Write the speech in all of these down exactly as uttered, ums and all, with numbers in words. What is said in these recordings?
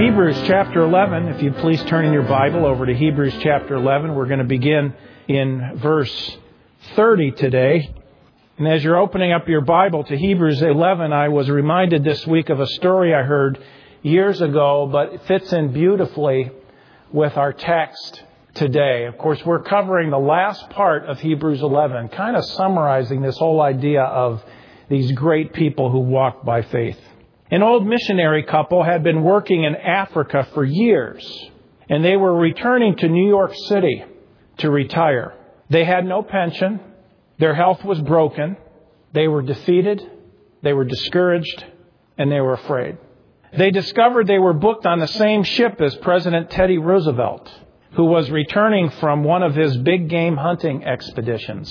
Hebrews chapter eleven, if you'd please turn in your Bible over to Hebrews chapter eleven. We're going to begin in verse thirty today. And as you're opening up your Bible to Hebrews eleven, I was reminded this week of a story I heard years ago, but it fits in beautifully with our text today. Of course, we're covering the last part of Hebrews eleven, kind of summarizing this whole idea of these great people who walk by faith. An old missionary couple had been working in Africa for years, and they were returning to New York City to retire. They had no pension. Their health was broken. They were defeated. They were discouraged, and they were afraid. They discovered they were booked on the same ship as President Teddy Roosevelt, who was returning from one of his big game hunting expeditions.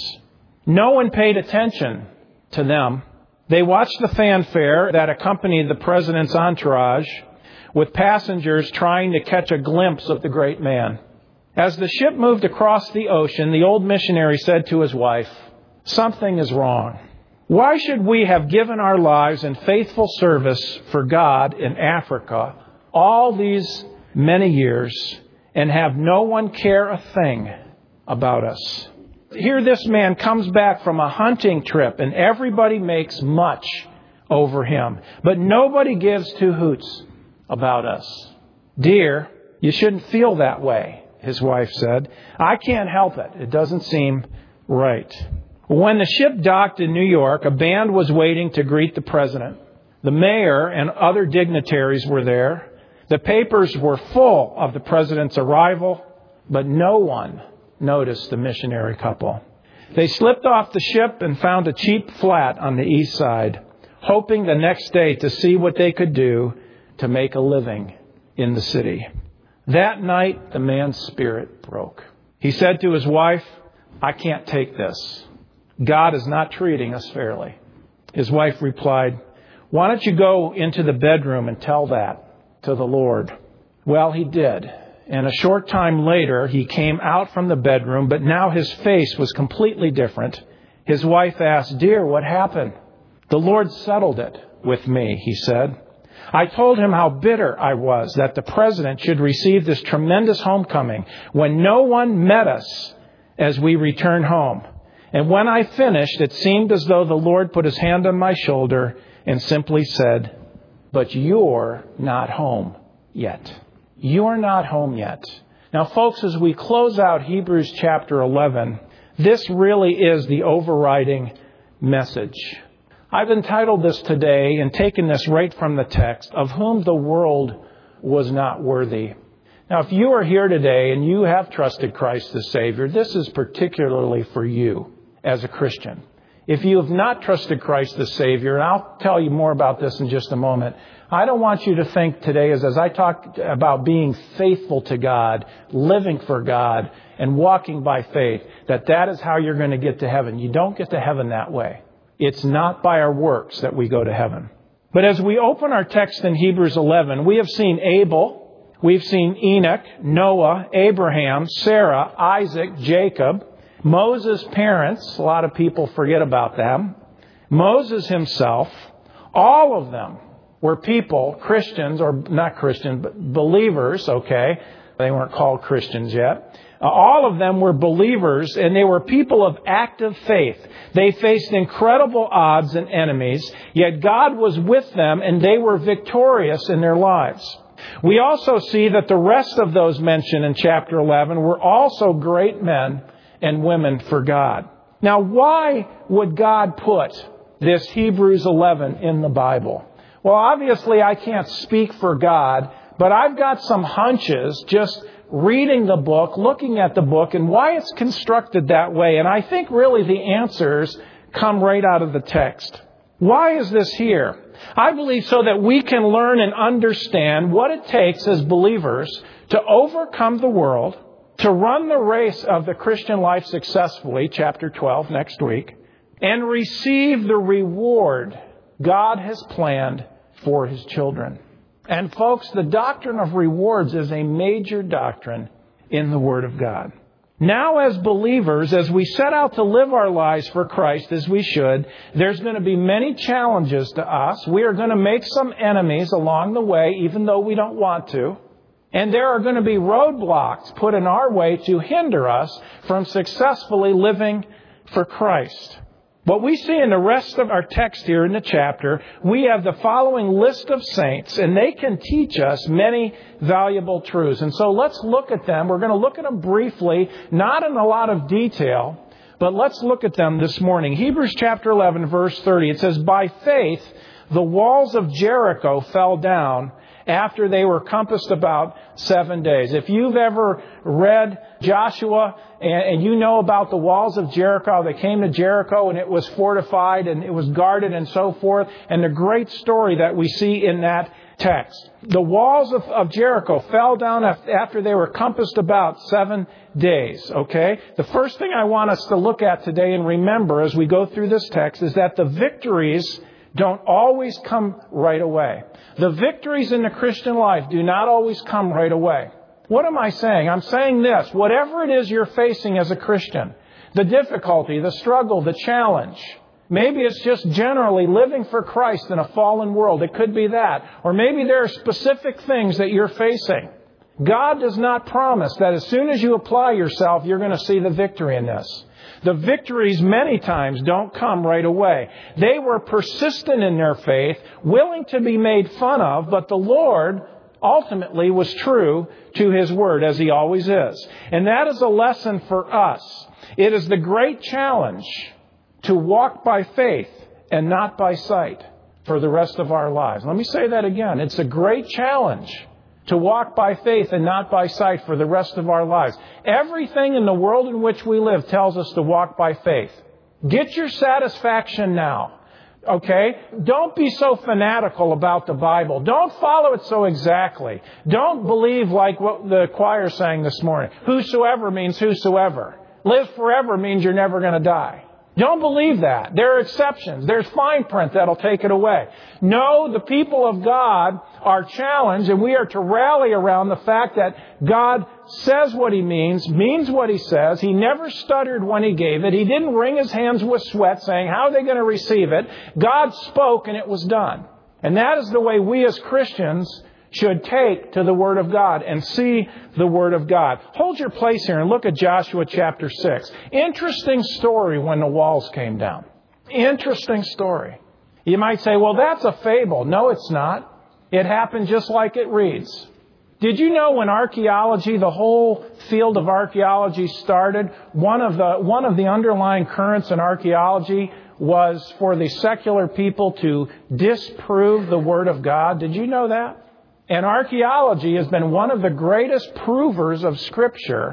No one paid attention to them. They watched the fanfare that accompanied the president's entourage, with passengers trying to catch a glimpse of the great man. As the ship moved across the ocean, the old missionary said to his wife, "Something is wrong. Why should we have given our lives in faithful service for God in Africa all these many years and have no one care a thing about us?" Here this man comes back from a hunting trip and everybody makes much over him, but nobody gives two hoots about us. "Dear, you shouldn't feel that way," his wife said. "I can't help it. It doesn't seem right." When the ship docked in New York, a band was waiting to greet the president. The mayor and other dignitaries were there. The papers were full of the president's arrival, but no one noticed the missionary couple. They slipped off the ship and found a cheap flat on the east side, hoping the next day to see what they could do to make a living in the city. That night, the man's spirit broke. He said to his wife, "I can't take this. God is not treating us fairly." His wife replied, "Why don't you go into the bedroom and tell that to the Lord?" Well, he did. And a short time later, he came out from the bedroom, but now his face was completely different. His wife asked, "Dear, what happened?" "The Lord settled it with me," he said. "I told him how bitter I was that the president should receive this tremendous homecoming when no one met us as we returned home. And when I finished, it seemed as though the Lord put his hand on my shoulder and simply said, 'But you're not home yet.'" You're not home yet. Now, folks, as we close out Hebrews chapter eleven, this really is the overriding message. I've entitled this today, and taken this right from the text, "Of whom the world was not worthy." Now, if you are here today and you have trusted Christ as Savior, this is particularly for you as a Christian. If you have not trusted Christ as Savior, and I'll tell you more about this in just a moment, I don't want you to think today, as, as I talk about being faithful to God, living for God, and walking by faith, that that is how you're going to get to heaven. You don't get to heaven that way. It's not by our works that we go to heaven. But as we open our text in Hebrews eleven, we have seen Abel, we've seen Enoch, Noah, Abraham, Sarah, Isaac, Jacob, Moses' parents. A lot of people forget about them. Moses himself. All of them were people, Christians, or not Christians, but believers, okay? They weren't called Christians yet. Uh, all of them were believers, and they were people of active faith. They faced incredible odds and enemies, yet God was with them, and they were victorious in their lives. We also see that the rest of those mentioned in chapter eleven were also great men and women for God. Now, why would God put this Hebrews eleven in the Bible? Well, obviously, I can't speak for God, but I've got some hunches just reading the book, looking at the book, and why it's constructed that way. And I think really the answers come right out of the text. Why is this here? I believe so that we can learn and understand what it takes as believers to overcome the world, to run the race of the Christian life successfully, chapter twelve next week, and receive the reward God has planned for His children. And folks, the doctrine of rewards is a major doctrine in the Word of God. Now as believers, as we set out to live our lives for Christ as we should, there's going to be many challenges to us. We are going to make some enemies along the way, even though we don't want to. And there are going to be roadblocks put in our way to hinder us from successfully living for Christ. What we see in the rest of our text here in the chapter, we have the following list of saints, and they can teach us many valuable truths. And so let's look at them. We're going to look at them briefly, not in a lot of detail, but let's look at them this morning. Hebrews chapter eleven, verse thirty, it says, "By faith the walls of Jericho fell down after they were compassed about seven days." If you've ever read Joshua and, and you know about the walls of Jericho, they came to Jericho and it was fortified and it was guarded and so forth, and the great story that we see in that text. The walls of, of Jericho fell down after they were compassed about seven days, okay? The first thing I want us to look at today and remember as we go through this text is that the victories don't always come right away. The victories in the Christian life do not always come right away. What am I saying? I'm saying this. Whatever it is you're facing as a Christian, the difficulty, the struggle, the challenge, maybe it's just generally living for Christ in a fallen world. It could be that. Or maybe there are specific things that you're facing. God does not promise that as soon as you apply yourself, you're going to see the victory in this. The victories many times don't come right away. They were persistent in their faith, willing to be made fun of, but the Lord ultimately was true to His Word, as He always is. And that is a lesson for us. It is the great challenge to walk by faith and not by sight for the rest of our lives. Let me say that again. It's a great challenge to walk by faith and not by sight for the rest of our lives. Everything in the world in which we live tells us to walk by faith. Get your satisfaction now. Okay? Don't be so fanatical about the Bible. Don't follow it so exactly. Don't believe like what the choir sang this morning. Whosoever means whosoever. Live forever means you're never going to die. Don't believe that. There are exceptions. There's fine print that'll take it away. No, the people of God are challenged, and we are to rally around the fact that God says what He means, means what He says. He never stuttered when He gave it. He didn't wring His hands with sweat saying, how are they going to receive it? God spoke and it was done. And that is the way we as Christians should take to the Word of God and see the Word of God. Hold your place here and look at Joshua chapter six. Interesting story when the walls came down. Interesting story. You might say, well, that's a fable. No, it's not. It happened just like it reads. Did you know when archaeology, the whole field of archaeology started, one of the, one of the underlying currents in archaeology was for the secular people to disprove the Word of God? Did you know that? And archaeology has been one of the greatest provers of Scripture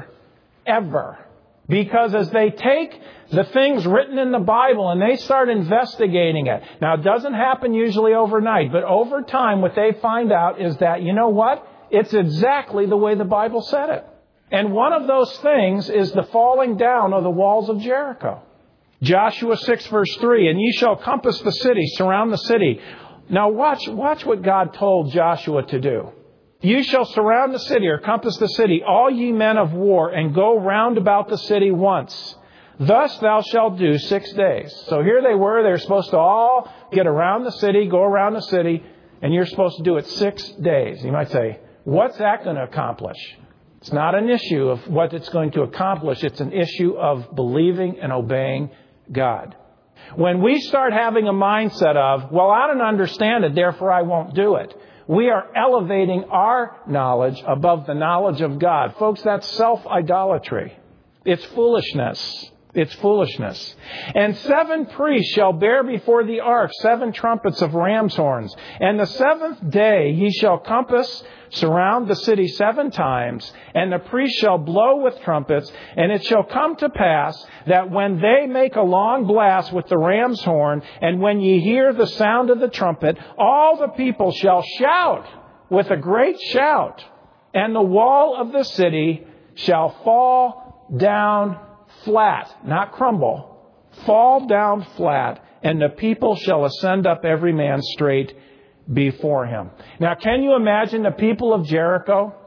ever. Because as they take the things written in the Bible and they start investigating it. Now, it doesn't happen usually overnight, but over time what they find out is that, you know what? It's exactly the way the Bible said it. And one of those things is the falling down of the walls of Jericho. Joshua six verse three, "And ye shall compass the city, surround the city." Now watch, watch what God told Joshua to do. "You shall surround the city," or compass the city, "all ye men of war, and go round about the city once. Thus thou shalt do six days." So here they were. They were supposed to all get around the city, go around the city, and you're supposed to do it six days. You might say, what's that going to accomplish? It's not an issue of what it's going to accomplish. It's an issue of believing and obeying God. When we start having a mindset of, well, I don't understand it, therefore I won't do it, we are elevating our knowledge above the knowledge of God. Folks, that's self-idolatry. It's foolishness. It's foolishness. "And seven priests shall bear before the ark seven trumpets of ram's horns. And the seventh day ye shall compass, surround the city seven times. And the priests shall blow with trumpets. And it shall come to pass that when they make a long blast with the ram's horn, and when ye hear the sound of the trumpet, all the people shall shout with a great shout. And the wall of the city shall fall down flat," not crumble, "fall down flat, and the people shall ascend up every man straight before him." Now, can you imagine the people of Jericho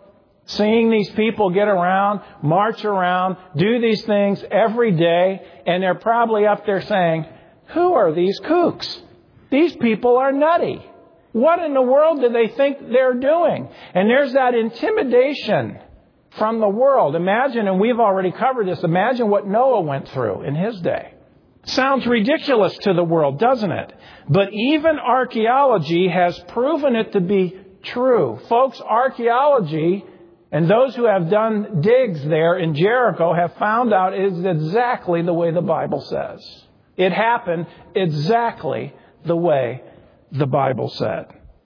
Seeing these people get around, march around, do these things every day, and they're probably up there saying, who are these kooks? These people are nutty. What in the world do they think they're doing? And there's that intimidation from the world. Imagine, and we've already covered this, imagine what Noah went through in his day. Sounds ridiculous to the world, doesn't it? But even archaeology has proven it to be true. Folks, archaeology and those who have done digs there in Jericho have found out it is exactly the way the Bible says. It happened exactly the way the Bible said.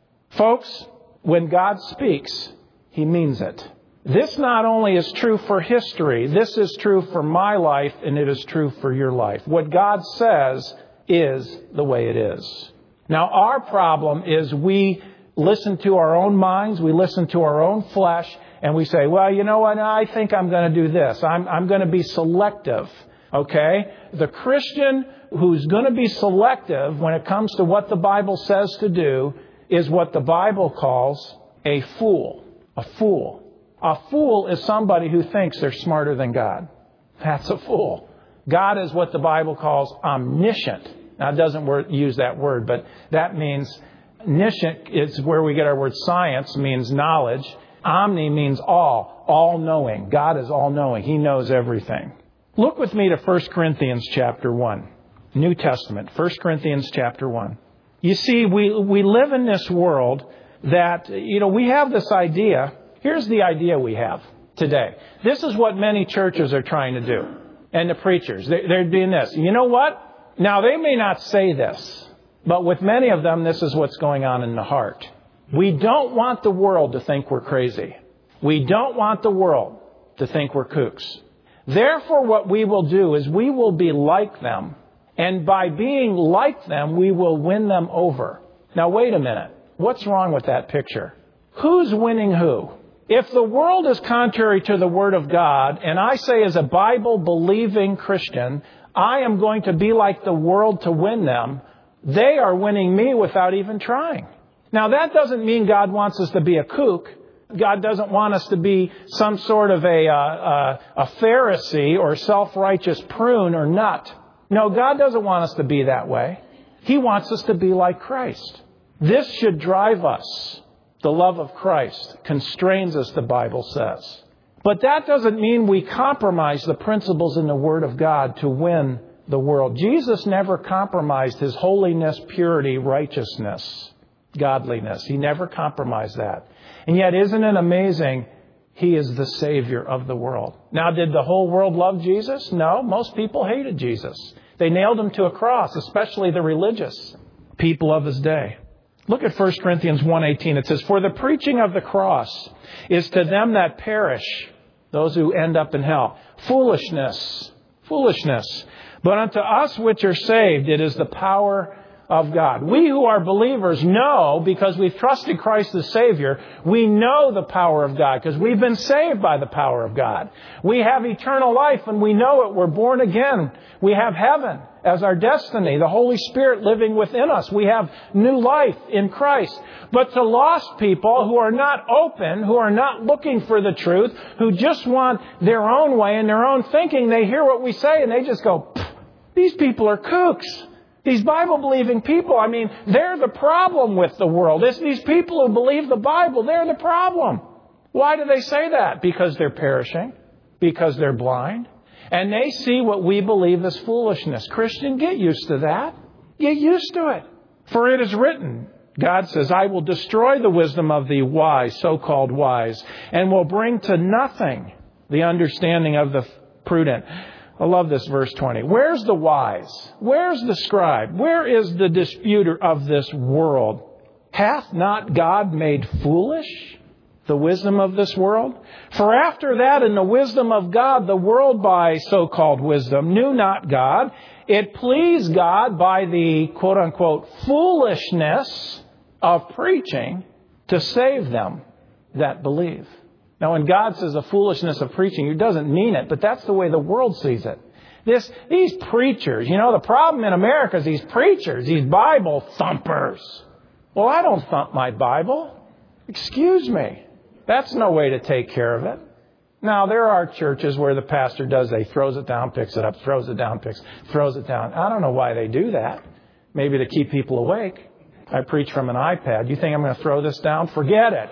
Folks, when God speaks, He means it. This not only is true for history, this is true for my life, and it is true for your life. What God says is the way it is. Now, our problem is we listen to our own minds, we listen to our own flesh, and we say, well, you know what, I think I'm going to do this. I'm, I'm going to be selective, okay? The Christian who's going to be selective when it comes to what the Bible says to do is what the Bible calls a fool. A fool. A fool is somebody who thinks they're smarter than God. That's a fool. God is what the Bible calls omniscient. Now, it doesn't word, use that word, but that means omniscient is where we get our word science, means knowledge. Omni means all, all-knowing. God is all-knowing. He knows everything. Look with me to First Corinthians chapter one, New Testament, First Corinthians chapter one. You see, we, we live in this world that, you know, we have this idea. Here's the idea we have today. This is what many churches are trying to do. And the preachers, they, they're doing this. You know what? Now, they may not say this, but with many of them, this is what's going on in the heart. We don't want the world to think we're crazy. We don't want the world to think we're kooks. Therefore, what we will do is we will be like them. And by being like them, we will win them over. Now, wait a minute. What's wrong with that picture? Who's winning who? If the world is contrary to the Word of God, and I say as a Bible-believing Christian, I am going to be like the world to win them, they are winning me without even trying. Now, that doesn't mean God wants us to be a kook. God doesn't want us to be some sort of a, uh, a Pharisee or self-righteous prune or nut. No, God doesn't want us to be that way. He wants us to be like Christ. This should drive us. The love of Christ constrains us, the Bible says. But that doesn't mean we compromise the principles in the Word of God to win the world. Jesus never compromised His holiness, purity, righteousness, godliness. He never compromised that. And yet, isn't it amazing? He is the Savior of the world. Now, did the whole world love Jesus? No, most people hated Jesus. They nailed Him to a cross, especially the religious people of His day. Look at First Corinthians one eighteen. It says, for the preaching of the cross is to them that perish, those who end up in hell, foolishness, foolishness. But unto us which are saved, it is the power of God. We who are believers know, because we've trusted Christ as Savior, we know the power of God because we've been saved by the power of God. We have eternal life and we know it. We're born again. We have heaven as our destiny, the Holy Spirit living within us. We have new life in Christ. But to lost people who are not open, who are not looking for the truth, who just want their own way and their own thinking, they hear what we say and they just go, these people are kooks. These Bible-believing people, I mean, they're the problem with the world. It's these people who believe the Bible, they're the problem. Why do they say that? Because they're perishing, because they're blind, and they see what we believe as foolishness. Christian, get used to that. Get used to it. For it is written, God says, I will destroy the wisdom of the wise, so-called wise, and will bring to nothing the understanding of the prudent. I love this verse twenty. Where's the wise? Where's the scribe? Where is the disputer of this world? Hath not God made foolish the wisdom of this world? For after that, in the wisdom of God, the world by so-called wisdom knew not God. It pleased God by the quote-unquote foolishness of preaching to save them that believe. Now, when God says the foolishness of preaching, He doesn't mean it, but that's the way the world sees it. This, these preachers, you know, the problem in America is these preachers, these Bible thumpers. Well, I don't thump my Bible. Excuse me. That's no way to take care of it. Now, there are churches where the pastor does, they throws it down, picks it up, throws it down, picks, throws it down. I don't know why they do that. Maybe to keep people awake. I preach from an iPad. You think I'm going to throw this down? Forget it.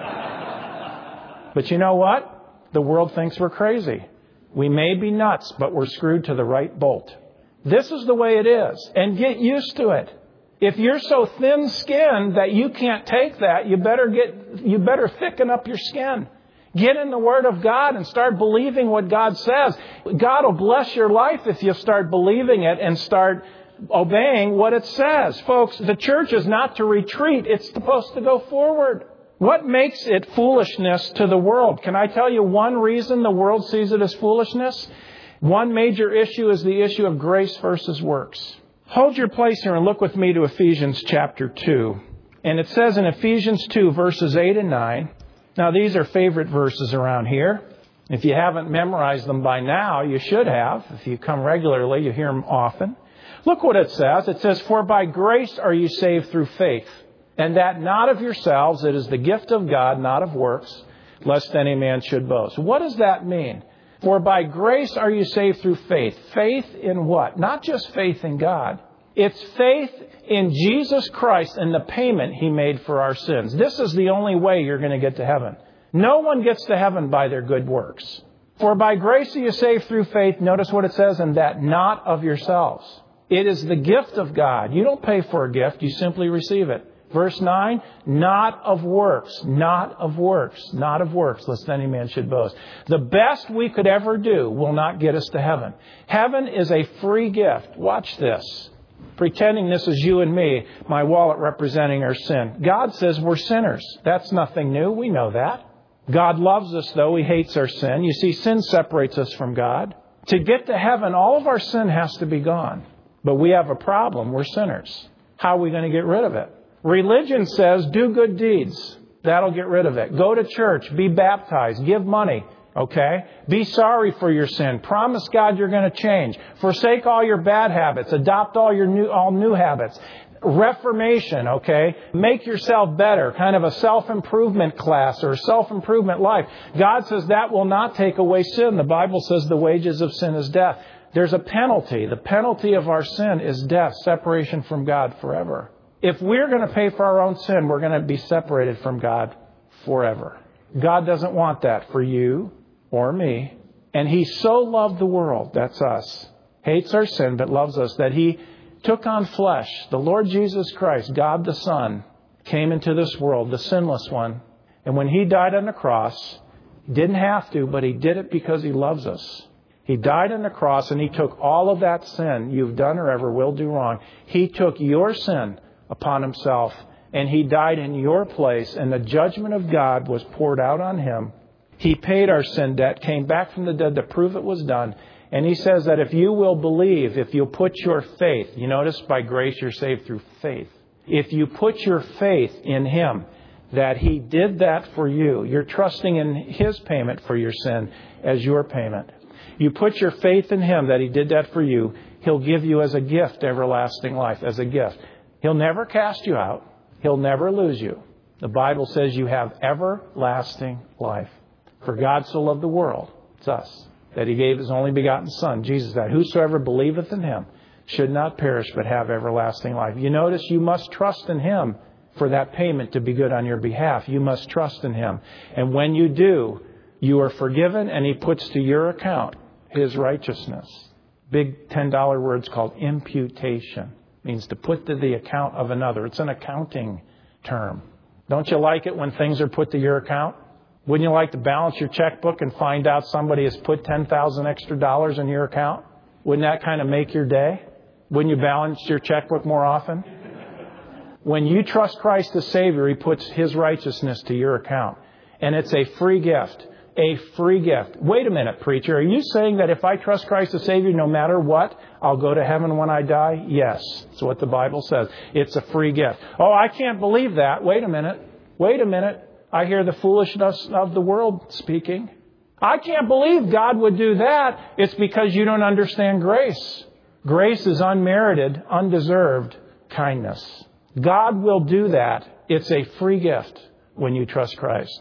But you know what? The world thinks we're crazy. We may be nuts, but we're screwed to the right bolt. This is the way it is. And get used to it. If you're so thin-skinned that you can't take that, you better get, you better thicken up your skin. Get in the Word of God and start believing what God says. God will bless your life if you start believing it and start obeying what it says. Folks, the church is not to retreat. It's supposed to go forward. What makes it foolishness to the world? Can I tell you one reason the world sees it as foolishness? One major issue is the issue of grace versus works. Hold your place here and look with me to Ephesians chapter two. And it says in Ephesians two, verses eight and nine. Now, these are favorite verses around here. If you haven't memorized them by now, you should have. If you come regularly, you hear them often. Look what it says. It says, "For by grace are you saved through faith, and that not of yourselves, it is the gift of God, not of works, lest any man should boast." What does that mean? For by grace are you saved through faith. Faith in what? Not just faith in God. It's faith in Jesus Christ and the payment He made for our sins. This is the only way you're going to get to heaven. No one gets to heaven by their good works. For by grace are you saved through faith. Notice what it says, and that not of yourselves. It is the gift of God. You don't pay for a gift. You simply receive it. Verse nine, not of works, not of works, not of works, lest any man should boast. The best we could ever do will not get us to heaven. Heaven is a free gift. Watch this. Pretending this is you and me, my wallet representing our sin. God says we're sinners. That's nothing new. We know that. God loves us, though. He hates our sin. You see, sin separates us from God. To get to heaven, all of our sin has to be gone. But we have a problem. We're sinners. How are we going to get rid of it? Religion says do good deeds. That'll get rid of it. Go to church. Be baptized. Give money. Okay? Be sorry for your sin. Promise God you're going to change. Forsake all your bad habits. Adopt all your new, all new habits. Reformation, okay? Make yourself better. Kind of a self-improvement class or self-improvement life. God says that will not take away sin. The Bible says the wages of sin is death. There's a penalty. The penalty of our sin is death, separation from God forever. If we're going to pay for our own sin, we're going to be separated from God forever. God doesn't want that for you or me. And He so loved the world, that's us, hates our sin, but loves us, that He took on flesh. The Lord Jesus Christ, God the Son, came into this world, the sinless one. And when He died on the cross, He didn't have to, but He did it because He loves us. He died on the cross and He took all of that sin you've done or ever will do wrong. He took your sin upon Himself, and He died in your place, and the judgment of God was poured out on Him. He paid our sin debt, came back from the dead to prove it was done. And He says that if you will believe, if you'll put your faith, you notice by grace you're saved through faith. If you put your faith in Him, that He did that for you, you're trusting in His payment for your sin as your payment. You put your faith in Him that He did that for you, He'll give you as a gift everlasting life, as a gift. He'll never cast you out. He'll never lose you. The Bible says you have everlasting life. For God so loved the world, it's us, that He gave His only begotten Son, Jesus, that whosoever believeth in Him should not perish but have everlasting life. You notice you must trust in Him for that payment to be good on your behalf. You must trust in Him. And when you do, you are forgiven, and He puts to your account His righteousness. Big ten dollar words called imputation. Means to put to the account of another. It's an accounting term. Don't you like it when things are put to your account? Wouldn't you like to balance your checkbook and find out somebody has put ten thousand extra dollars in your account? Wouldn't that kind of make your day? Wouldn't you balance your checkbook more often? When you trust Christ as Savior, He puts His righteousness to your account. And it's a free gift. A free gift. Wait a minute, preacher. Are you saying that if I trust Christ as Savior, no matter what, I'll go to heaven when I die? Yes. That's what the Bible says. It's a free gift. Oh, I can't believe that. Wait a minute. Wait a minute. I hear the foolishness of the world speaking. I can't believe God would do that. It's because you don't understand grace. Grace is unmerited, undeserved kindness. God will do that. It's a free gift when you trust Christ.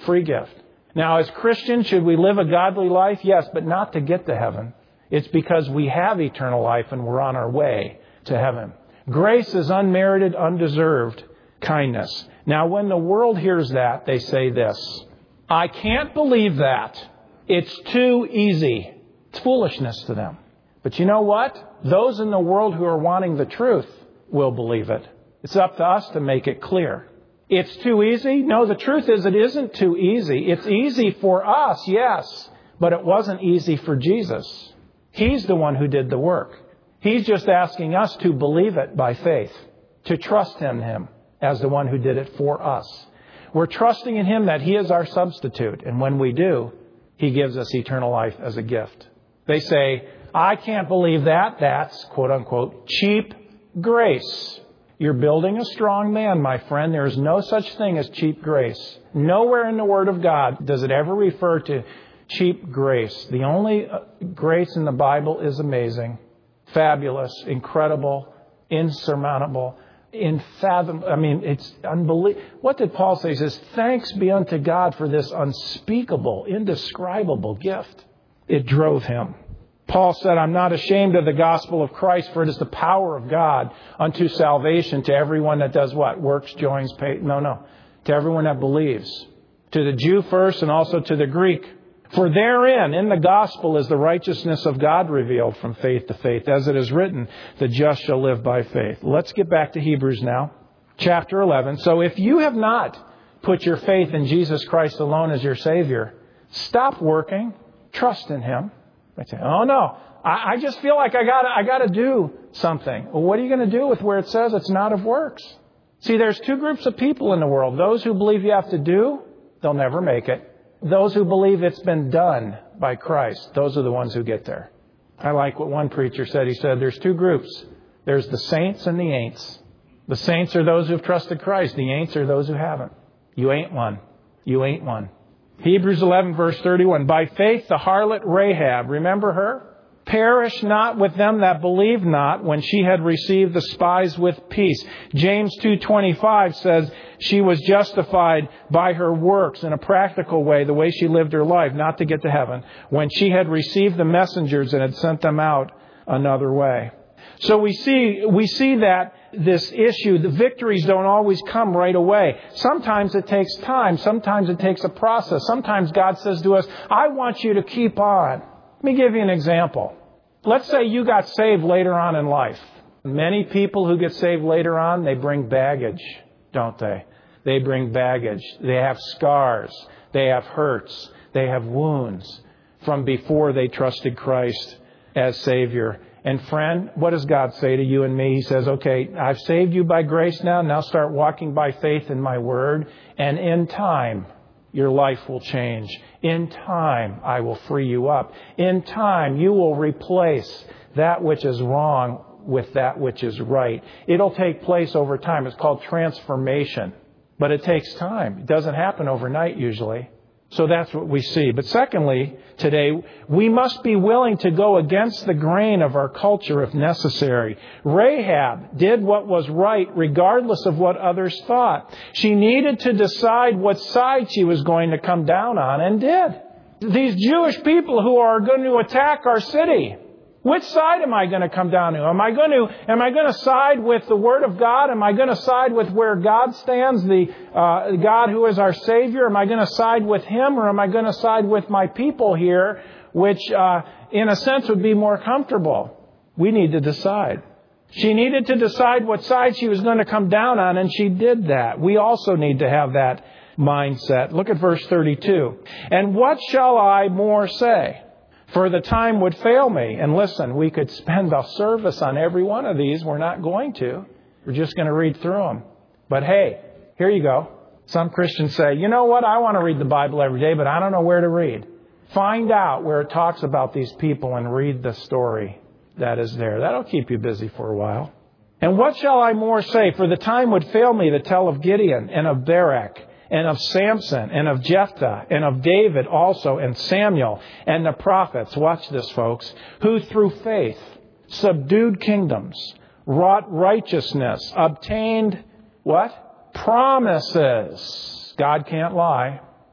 Free gift. Now, as Christians, should we live a godly life? Yes, but not to get to heaven. It's because we have eternal life and we're on our way to heaven. Grace is unmerited, undeserved kindness. Now, when the world hears that, they say this: I can't believe that. It's too easy. It's foolishness to them. But you know what? Those in the world who are wanting the truth will believe it. It's up to us to make it clear. It's too easy? No, the truth is it isn't too easy. It's easy for us, yes, but it wasn't easy for Jesus. He's the one who did the work. He's just asking us to believe it by faith, to trust in Him as the one who did it for us. We're trusting in Him that He is our substitute, and when we do, He gives us eternal life as a gift. They say, I can't believe that. That's, quote unquote, cheap grace. You're building a strong man, my friend. There is no such thing as cheap grace. Nowhere in the Word of God does it ever refer to cheap grace. The only grace in the Bible is amazing, fabulous, incredible, insurmountable, unfathomable. I mean, it's unbelievable. What did Paul say? He says, thanks be unto God for this unspeakable, indescribable gift. It drove him. Paul said, I'm not ashamed of the gospel of Christ, for it is the power of God unto salvation to everyone that does what? Works, joins, pay. No, no. To everyone that believes. To the Jew first and also to the Greek. For therein, in the gospel, is the righteousness of God revealed from faith to faith. As it is written, the just shall live by faith. Let's get back to Hebrews now. Chapter eleven. So if you have not put your faith in Jesus Christ alone as your Savior, stop working. Trust in Him. I say, oh no, I, I just feel like I got I got to do something. Well, what are you going to do with where it says it's not of works? See, there's two groups of people in the world. Those who believe you have to do, they'll never make it. Those who believe it's been done by Christ, those are the ones who get there. I like what one preacher said. He said, there's two groups. There's the saints and the ain'ts. The saints are those who have trusted Christ. The ain'ts are those who haven't. You ain't one. You ain't one. Hebrews eleven, verse thirty-one. By faith, the harlot Rahab, remember her? Perished not with them that believed not when she had received the spies with peace. James two twenty-five says she was justified by her works in a practical way, the way she lived her life, not to get to heaven, when she had received the messengers and had sent them out another way. So we see we see that this issue, the victories don't always come right away. Sometimes it takes time. Sometimes it takes a process. Sometimes God says to us, I want you to keep on. Let me give you an example. Let's say you got saved later on in life. Many people who get saved later on, they bring baggage, don't they? They bring baggage. They have scars. They have hurts. They have wounds from before they trusted Christ as Savior. And friend, what does God say to you and me? He says, okay, I've saved you by grace now. Now start walking by faith in my word. And in time, your life will change. In time, I will free you up. In time, you will replace that which is wrong with that which is right. It'll take place over time. It's called transformation. But it takes time. It doesn't happen overnight usually. So that's what we see. But secondly, today, we must be willing to go against the grain of our culture if necessary. Rahab did what was right regardless of what others thought. She needed to decide what side she was going to come down on, and did. These Jewish people who are going to attack our city, which side am I going to come down to? Am I going to am I going to side with the Word of God? Am I going to side with where God stands, the uh, God who is our Savior? Am I going to side with Him, or am I going to side with my people here, which uh, in a sense would be more comfortable? We need to decide. She needed to decide what side she was going to come down on, and she did that. We also need to have that mindset. Look at verse thirty-two. And what shall I more say? For the time would fail me. And listen, we could spend a service on every one of these. We're not going to. We're just going to read through them. But hey, here you go. Some Christians say, you know what? I want to read the Bible every day, but I don't know where to read. Find out where it talks about these people and read the story that is there. That'll keep you busy for a while. And what shall I more say? For the time would fail me to tell of Gideon and of Barak, and of Samson, and of Jephthah, and of David also, and Samuel, and the prophets. Watch this, folks. Who through faith subdued kingdoms, wrought righteousness, obtained what? Promises. God can't lie.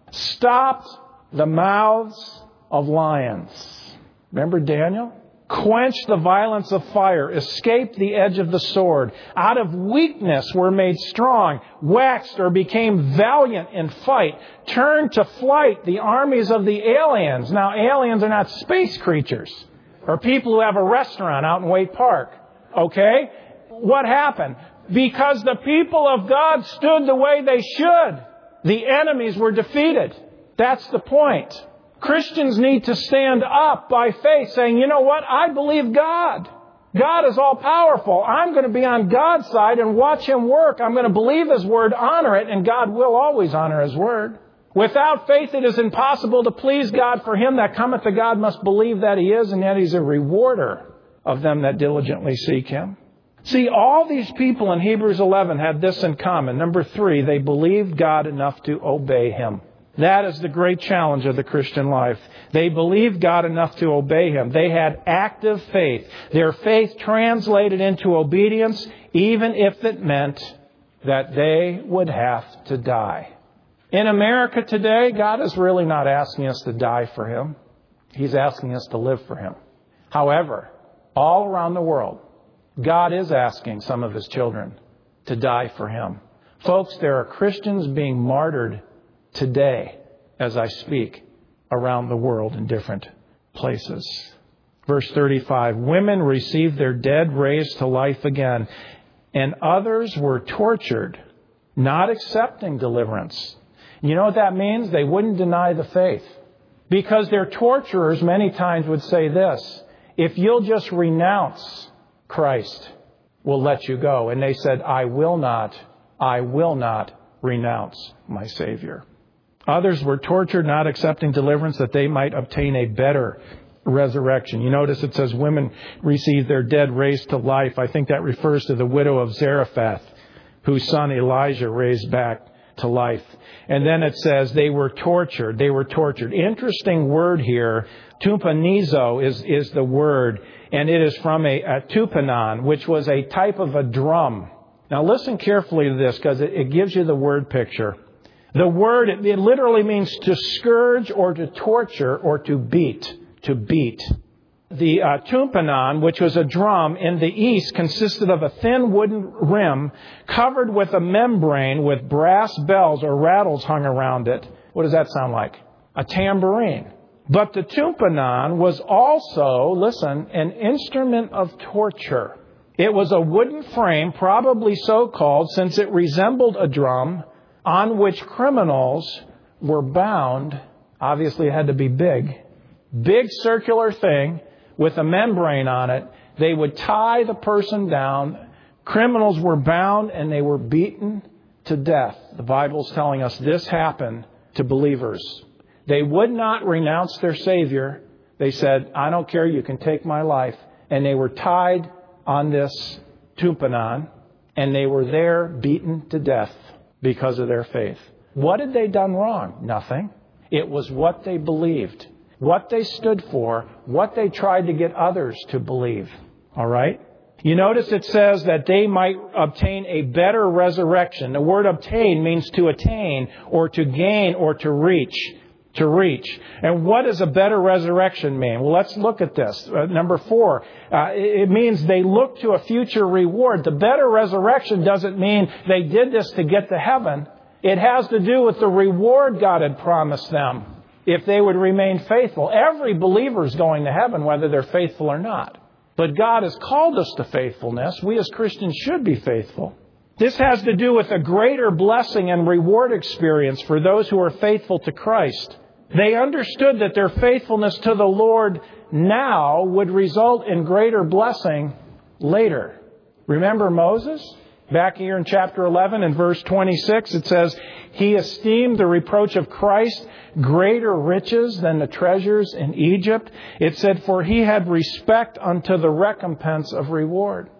stopped the mouths of lions. Remember Daniel? Quenched the violence of fire, escaped the edge of the sword. Out of weakness were made strong, waxed or became valiant in fight, turned to flight the armies of the aliens. Now, aliens are not space creatures or people who have a restaurant out in Waite Park. Okay? What happened? Because the people of God stood the way they should, the enemies were defeated. That's the point. Christians need to stand up by faith saying, you know what? I believe God. God is all powerful. I'm going to be on God's side and watch Him work. I'm going to believe His word, honor it, and God will always honor His word. Without faith, it is impossible to please God. For him that cometh to God must believe that He is, and that He's a rewarder of them that diligently seek Him. See, all these people in Hebrews eleven had this in common. Number three, they believed God enough to obey Him. That is the great challenge of the Christian life. They believed God enough to obey Him. They had active faith. Their faith translated into obedience, even if it meant that they would have to die. In America today, God is really not asking us to die for Him. He's asking us to live for Him. However, all around the world, God is asking some of His children to die for Him. Folks, there are Christians being martyred today, as I speak, around the world in different places. Verse thirty-five, women received their dead raised to life again, and others were tortured, not accepting deliverance. You know what that means? They wouldn't deny the faith. Because their torturers many times would say this, if you'll just renounce Christ, we'll let you go. And they said, I will not, I will not renounce my Savior. Others were tortured, not accepting deliverance, that they might obtain a better resurrection. You notice it says women received their dead raised to life. I think that refers to the widow of Zarephath, whose son Elijah raised back to life. And then it says they were tortured. They were tortured. Interesting word here. Tupanizo is, is the word, and it is from a, a tupanon, which was a type of a drum. Now listen carefully to this, because it, it gives you the word picture. The word, it, it literally means to scourge or to torture or to beat. To beat. The uh, tumpanon, which was a drum in the east, consisted of a thin wooden rim covered with a membrane with brass bells or rattles hung around it. What does that sound like? A tambourine. But the tumpanon was also, listen, an instrument of torture. It was a wooden frame, probably so called since it resembled a drum, on which criminals were bound. Obviously, it had to be big. Big circular thing with a membrane on it. They would tie the person down. Criminals were bound and they were beaten to death. The Bible's telling us this happened to believers. They would not renounce their Savior. They said, I don't care, you can take my life. And they were tied on this tumpanon, and they were there beaten to death because of their faith. What had they done wrong? Nothing. It was what they believed, what they stood for, what they tried to get others to believe. All right? You notice it says that they might obtain a better resurrection. The word obtain means to attain or to gain or to reach. To reach. And what does a better resurrection mean? Well, let's look at this. Uh, number four, uh, it means they look to a future reward. The better resurrection doesn't mean they did this to get to heaven. It has to do with the reward God had promised them if they would remain faithful. Every believer is going to heaven, whether they're faithful or not. But God has called us to faithfulness. We as Christians should be faithful. This has to do with a greater blessing and reward experience for those who are faithful to Christ. They understood that their faithfulness to the Lord now would result in greater blessing later. Remember Moses? Back here in chapter eleven and verse twenty-six, it says, He esteemed the reproach of Christ greater riches than the treasures in Egypt. It said, For he had respect unto the recompense of reward.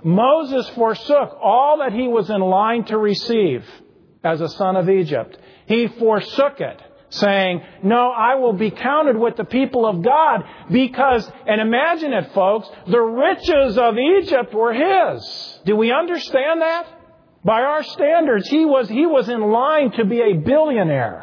Moses forsook all that he was in line to receive as a son of Egypt. He forsook it, saying, no, I will be counted with the people of God because, and imagine it, folks, the riches of Egypt were his. Do we understand that? By our standards, he was, he was in line to be a billionaire.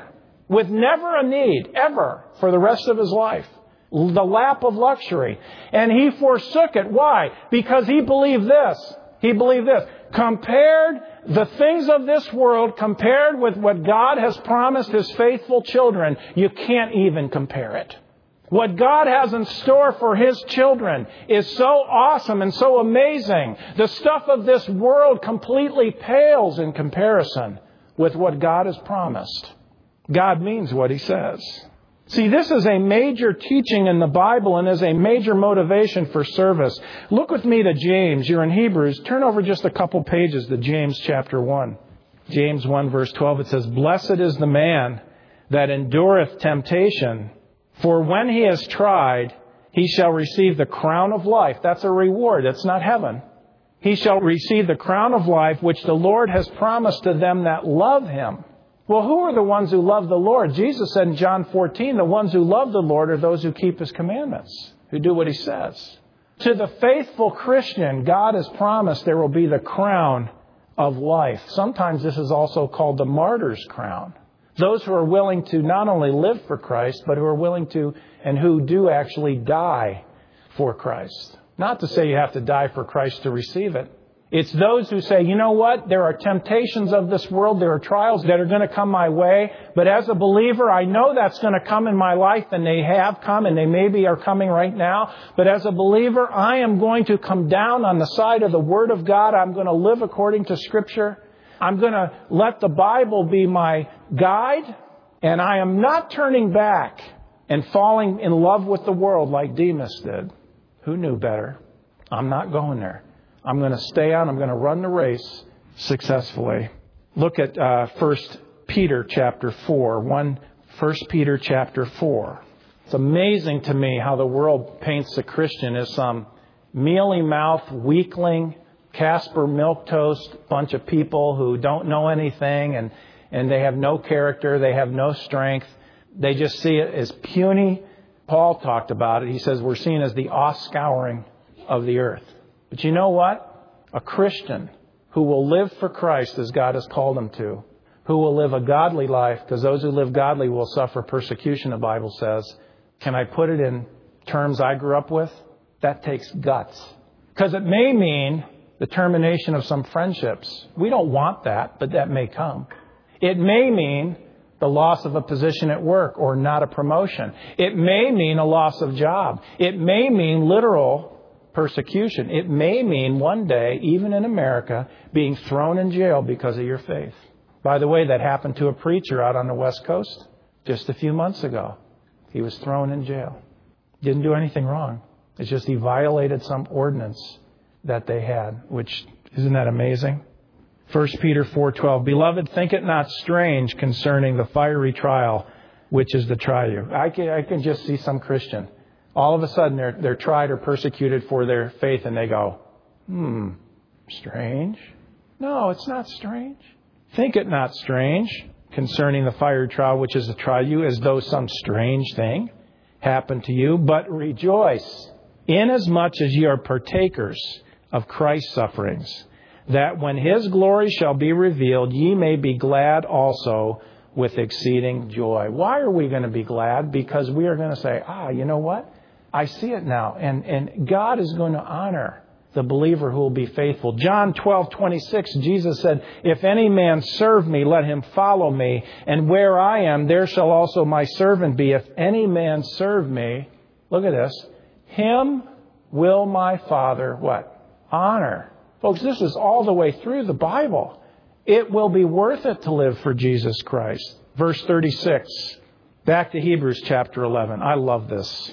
with never a need, ever, for the rest of his life. The lap of luxury. And he forsook it. Why? Because he believed this. He believed this. Compared the things of this world, compared with what God has promised his faithful children, you can't even compare it. What God has in store for his children is so awesome and so amazing. The stuff of this world completely pales in comparison with what God has promised. God means what he says. See, this is a major teaching in the Bible and is a major motivation for service. Look with me to James. You're in Hebrews. Turn over just a couple pages to James chapter one. James one verse twelve, it says, "Blessed is the man that endureth temptation, for when he is tried, he shall receive the crown of life." That's a reward. That's not heaven. "He shall receive the crown of life, which the Lord has promised to them that love him." Well, who are the ones who love the Lord? Jesus said in John fourteen, the ones who love the Lord are those who keep his commandments, who do what he says. To the faithful Christian, God has promised there will be the crown of life. Sometimes this is also called the martyr's crown. Those who are willing to not only live for Christ, but who are willing to and who do actually die for Christ. Not to say you have to die for Christ to receive it. It's those who say, you know what, there are temptations of this world, there are trials that are going to come my way, but as a believer, I know that's going to come in my life, and they have come, and they maybe are coming right now. But as a believer, I am going to come down on the side of the Word of God. I'm going to live according to Scripture. I'm going to let the Bible be my guide, and I am not turning back and falling in love with the world like Demas did. Who knew better? I'm not going there. I'm going to stay on. I'm going to run the race successfully. Look at uh, First Peter chapter four. One, First Peter chapter four. It's amazing to me how the world paints the Christian as some mealy-mouthed, weakling, Casper milquetoast bunch of people who don't know anything and, and they have no character. They have no strength. They just see it as puny. Paul talked about it. He says we're seen as the offscouring of the earth. But you know what? A Christian who will live for Christ as God has called them to, who will live a godly life, because those who live godly will suffer persecution, the Bible says. Can I put it in terms I grew up with? That takes guts. Because it may mean the termination of some friendships. We don't want that, but that may come. It may mean the loss of a position at work or not a promotion. It may mean a loss of job. It may mean literal persecution. It may mean one day, even in America, being thrown in jail because of your faith. By the way, that happened to a preacher out on the West Coast just a few months ago. He was thrown in jail. Didn't do anything wrong. It's just he violated some ordinance that they had, which, isn't that amazing? First Peter four twelve, "Beloved, think it not strange concerning the fiery trial, which is to try you." I can, I can just see some Christian. All of a sudden, they're, they're tried or persecuted for their faith, and they go, hmm, strange? No, it's not strange. Think it not strange concerning the fiery trial, which is to try you, as though some strange thing happened to you. But rejoice, inasmuch as ye are partakers of Christ's sufferings, that when his glory shall be revealed, ye may be glad also with exceeding joy. Why are we going to be glad? Because we are going to say, ah, you know what? I see it now. And, and God is going to honor the believer who will be faithful. John twelve twenty-six, Jesus said, "If any man serve me, let him follow me. And where I am, there shall also my servant be. If any man serve me," look at this, "him will my Father," what? Honor. Folks, this is all the way through the Bible. It will be worth it to live for Jesus Christ. Verse thirty-six. Back to Hebrews chapter eleven. I love this.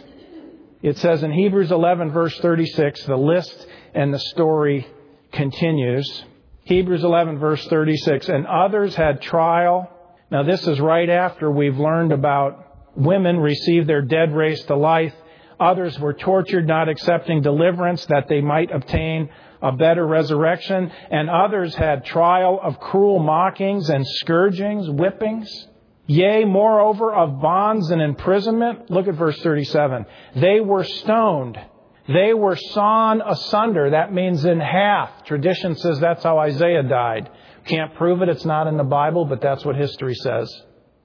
It says in Hebrews eleven, verse thirty-six, the list and the story continues. Hebrews eleven, verse thirty-six. "And others had trial." Now this is right after we've learned about women received their dead raised to life. Others were tortured, not accepting deliverance, that they might obtain a better resurrection. And others had trial of cruel mockings and scourgings, whippings. Yea, moreover, of bonds and imprisonment. Look at verse thirty-seven. "They were stoned. They were sawn asunder." That means in half. Tradition says that's how Isaiah died. Can't prove it. It's not in the Bible, but that's what history says.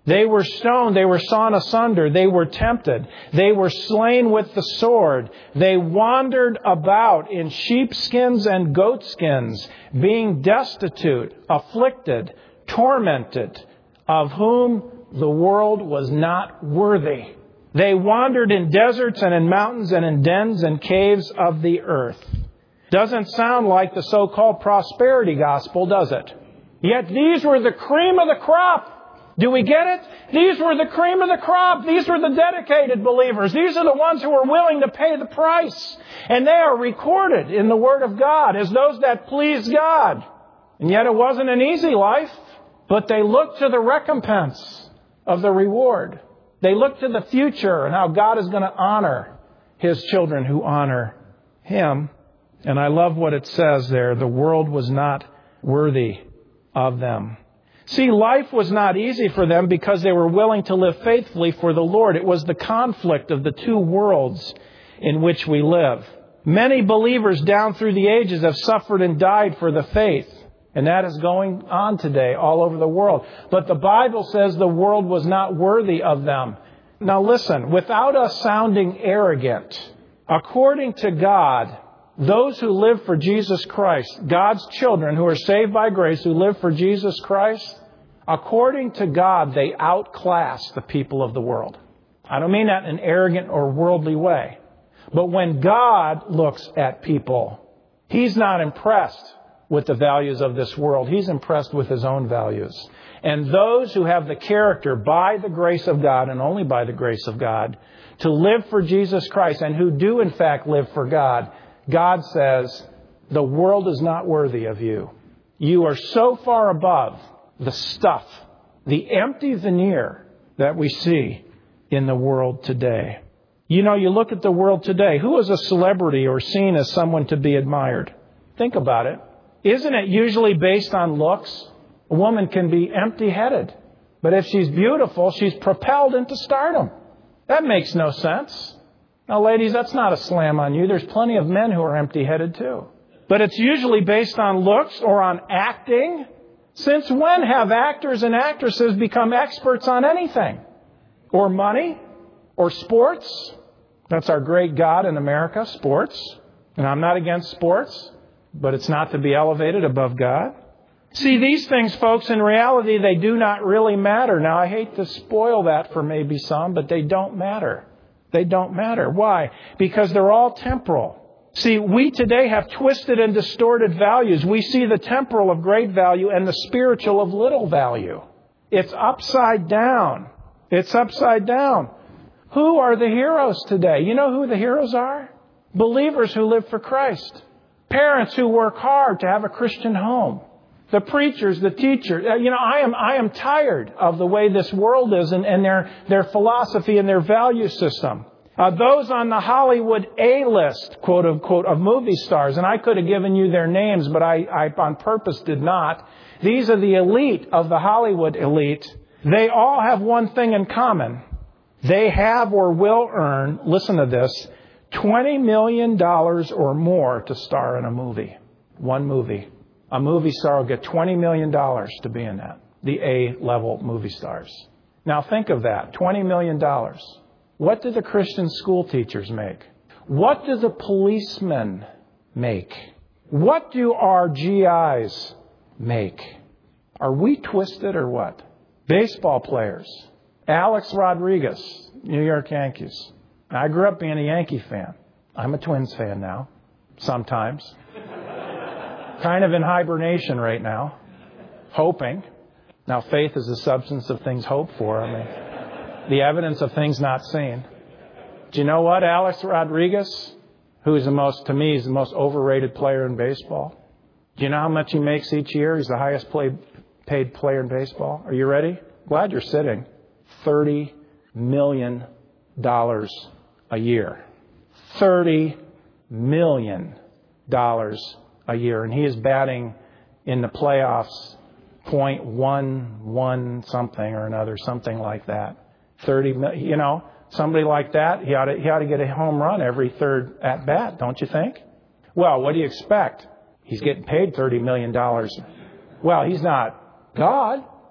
They were stoned. They were sawn asunder. They were tempted. They were slain with the sword. They wandered about in sheepskins and goatskins, being destitute, afflicted, tormented, of whom the world was not worthy. They wandered in deserts and in mountains and in dens and caves of the earth. Doesn't sound like the so-called prosperity gospel, does it? Yet these were the cream of the crop. Do we get it? These were the cream of the crop. These were the dedicated believers. These are the ones who were willing to pay the price. And they are recorded in the Word of God as those that pleased God. And yet it wasn't an easy life, but they looked to the recompense of the reward. They looked to the future and how God is going to honor His children who honor Him. And I love what it says there. The world was not worthy of them. See, life was not easy for them because they were willing to live faithfully for the Lord. It was the conflict of the two worlds in which we live. Many believers down through the ages have suffered and died for the faith. And that is going on today all over the world. But the Bible says the world was not worthy of them. Now listen, without us sounding arrogant, according to God, those who live for Jesus Christ, God's children who are saved by grace, who live for Jesus Christ, according to God, they outclass the people of the world. I don't mean that in an arrogant or worldly way. But when God looks at people, He's not impressed with the values of this world. He's impressed with His own values. And those who have the character by the grace of God, and only by the grace of God, to live for Jesus Christ, and who do in fact live for God, God says, the world is not worthy of you. You are so far above the stuff, the empty veneer that we see in the world today. You know, you look at the world today. Who is a celebrity or seen as someone to be admired? Think about it. Isn't it usually based on looks? A woman can be empty-headed. But if she's beautiful, she's propelled into stardom. That makes no sense. Now, ladies, that's not a slam on you. There's plenty of men who are empty-headed too. But it's usually based on looks or on acting. Since when have actors and actresses become experts on anything? Or money? Or sports? That's our great God in America, sports. And I'm not against sports, but it's not to be elevated above God. See, these things, folks, in reality, they do not really matter. Now, I hate to spoil that for maybe some, but they don't matter. They don't matter. Why? Because they're all temporal. See, we today have twisted and distorted values. We see the temporal of great value and the spiritual of little value. It's upside down. It's upside down. Who are the heroes today? You know who the heroes are? Believers who live for Christ. Parents who work hard to have a Christian home. The preachers, the teachers. You know, I am I am tired of the way this world is and, and their, their philosophy and their value system. Uh, those on the Hollywood A-list, quote unquote, of movie stars, and I could have given you their names, but I, I on purpose did not. These are the elite of the Hollywood elite. They all have one thing in common. They have or will earn, listen to this, twenty million dollars or more to star in a movie. One movie. A movie star will get twenty million dollars to be in that. The A-level movie stars. Now think of that. twenty million dollars. What do the Christian school teachers make? What do the policemen make? What do our G Is make? Are we twisted or what? Baseball players. Alex Rodriguez, New York Yankees. I grew up being a Yankee fan. I'm a Twins fan now. Sometimes. Kind of in hibernation right now. Hoping. Now, faith is the substance of things hoped for. I mean, the evidence of things not seen. Do you know what? Alex Rodriguez, who is the most, to me, is the most overrated player in baseball. Do you know how much he makes each year? He's the highest play, paid player in baseball. Are you ready? Glad you're sitting. thirty million dollars a year. thirty million dollars a year. And he is batting in the playoffs point one one something or another, something like that. thirty million, you know, somebody like that, he ought to, he ought to get a home run every third at bat, don't you think? Well, what do you expect? He's getting paid thirty million dollars. Well, he's not God.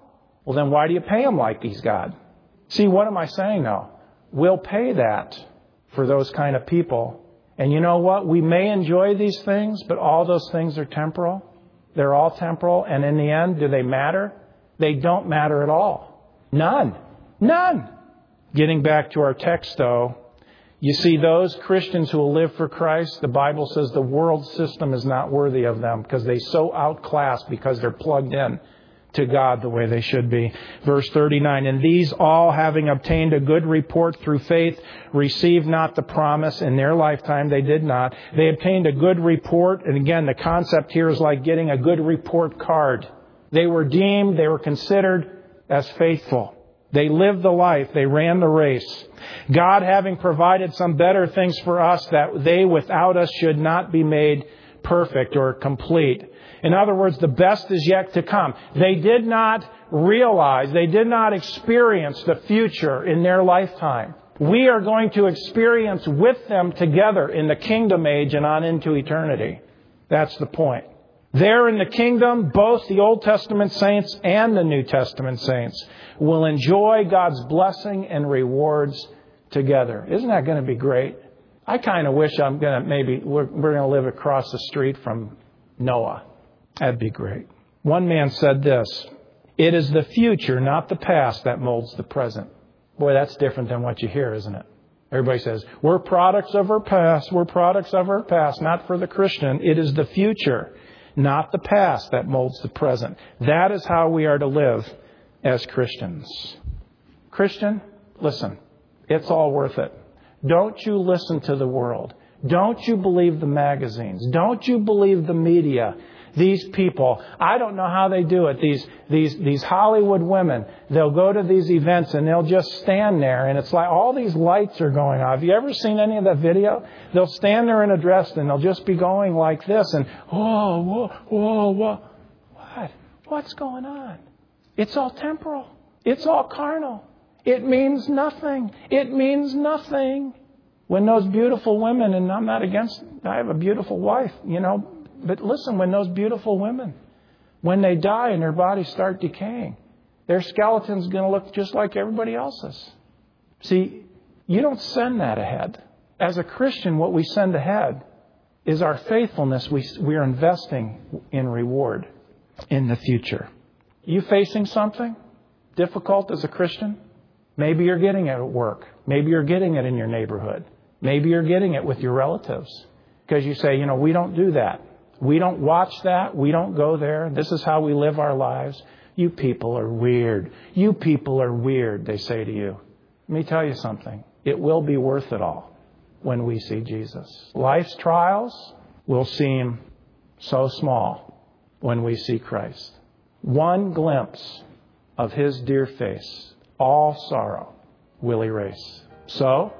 Well, then why do you pay them like these, God? See, what am I saying now? We'll pay that for those kind of people. And you know what? We may enjoy these things, but all those things are temporal. They're all temporal. And in the end, do they matter? They don't matter at all. None. None. Getting back to our text, though, you see, those Christians who will live for Christ, the Bible says the world system is not worthy of them because they so outclass because they're plugged in to God the way they should be. Verse thirty-nine, and these all, having obtained a good report through faith, received not the promise. In their lifetime, they did not. They obtained a good report. And again, the concept here is like getting a good report card. They were deemed, they were considered as faithful. They lived the life. They ran the race. God having provided some better things for us, that they without us should not be made perfect or complete. In other words, the best is yet to come. They did not realize, they did not experience the future in their lifetime. We are going to experience with them together in the kingdom age and on into eternity. That's the point. There in the kingdom, both the Old Testament saints and the New Testament saints will enjoy God's blessing and rewards together. Isn't that going to be great? I kind of wish I'm going to maybe we're, we're going to live across the street from Noah. That'd be great. One man said this, it is the future, not the past, that molds the present. Boy, that's different than what you hear, isn't it? Everybody says, we're products of our past. We're products of our past. Not for the Christian. It is the future, not the past, that molds the present. That is how we are to live as Christians. Christian, listen, it's all worth it. Don't you listen to the world. Don't you believe the magazines. Don't you believe the media. These people, I don't know how they do it. These these these Hollywood women, they'll go to these events and they'll just stand there and it's like all these lights are going on. Have you ever seen any of that video? They'll stand there in a dress and they'll just be going like this and, whoa, whoa, whoa, whoa. What? What's going on? It's all temporal. It's all carnal. It means nothing. It means nothing. When those beautiful women, and I'm not against, I have a beautiful wife, you know, but listen, when those beautiful women, when they die and their bodies start decaying, their skeleton's going to look just like everybody else's. See, you don't send that ahead. As a Christian, what we send ahead is our faithfulness. We, we are investing in reward in the future. You facing something difficult as a Christian? Maybe you're getting it at work. Maybe you're getting it in your neighborhood. Maybe you're getting it with your relatives. Because you say, you know, we don't do that. We don't watch that. We don't go there. This is how we live our lives. You people are weird. You people are weird, they say to you. Let me tell you something. It will be worth it all when we see Jesus. Life's trials will seem so small when we see Christ. One glimpse of His dear face, all sorrow will erase. So,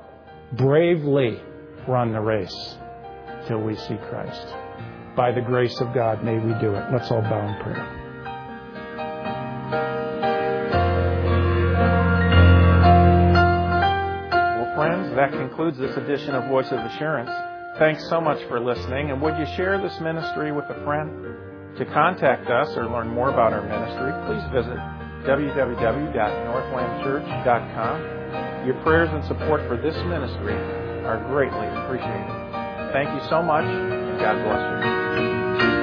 bravely run the race till we see Christ. By the grace of God, may we do it. Let's all bow in prayer. Well, friends, that concludes this edition of Voice of Assurance. Thanks so much for listening. And would you share this ministry with a friend? To contact us or learn more about our ministry, please visit w w w dot northland church dot com. Your prayers and support for this ministry are greatly appreciated. Thank you so much, and God bless you.